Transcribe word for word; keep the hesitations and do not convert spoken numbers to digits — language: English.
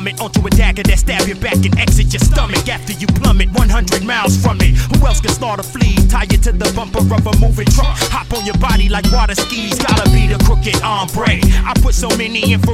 vomit onto a dagger that stab your back and exit your stomach after you plummet one hundred miles from it. Who else can start a flea? Tie you to the bumper of a moving truck. Hop on your body like water skis. Gotta be the crooked ombre. I put so many info